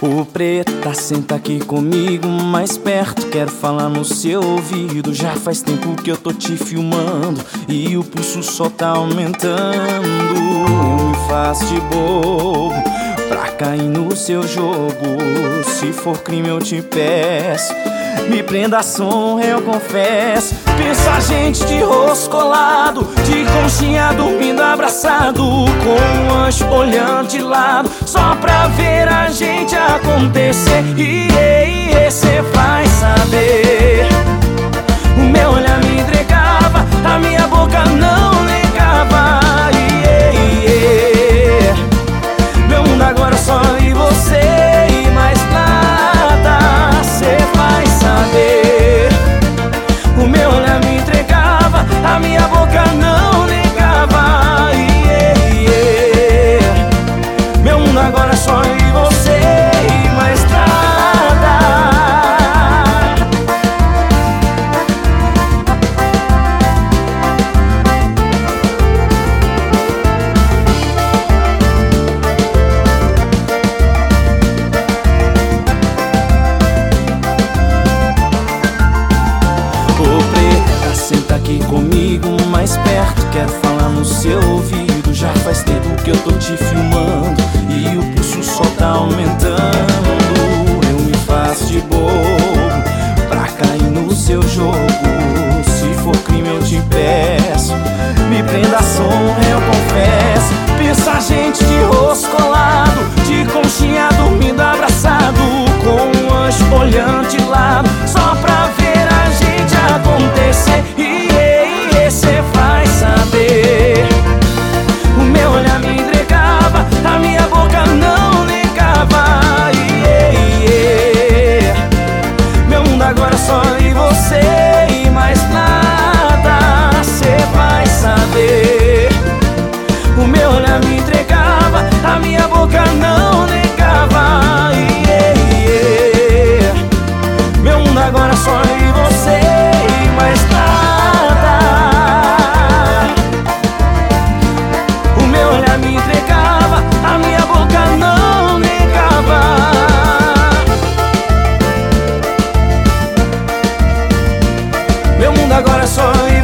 Ô preta, senta aqui comigo mais perto, quero falar no seu ouvido. Já faz tempo que eu tô te filmando e o pulso só tá aumentando. Eu me faço de bobo pra cair no seu jogo. Se for crime eu te peço, me prenda a sonra, eu confesso. Penso a gente de rosto colado, de conchinha dormindo abraçado, com um anjo olhando de lado, só pra ver a gente acontecer. E cê vai saber. O meu olhar me entregava, a minha boca não negava. Meu mundo agora é só eu e você e mais nada. Cê vai saber. O meu olhar me entregava, a minha boca não negava. Meu mundo agora é só eu e você e mais nada. Ô preta, senta aqui comigo mais perto, quero falar no seu ouvido. Já faz tempo que eu tô te filmando e o pulso só tá aumentando. Eu me faço de bobo pra cair no seu jogo. Se for crime eu te peço, me prenda a sonra, eu confesso. Pensa a gente de rosto colado, de conchinha dormindo abraçado, com um anjo olhando de lado, só pra ver a gente acontecer. E cê vai saber. O meu olhar me entregava, a minha boca não negava. Meu mundo agora é só eu e você e mais nada. Cê vai saber. O meu olhar me entregava, a minha boca não negava. Meu mundo agora é só eu e você e mais nada. O meu olhar me entregava, a minha boca não negava. Meu mundo agora é só eu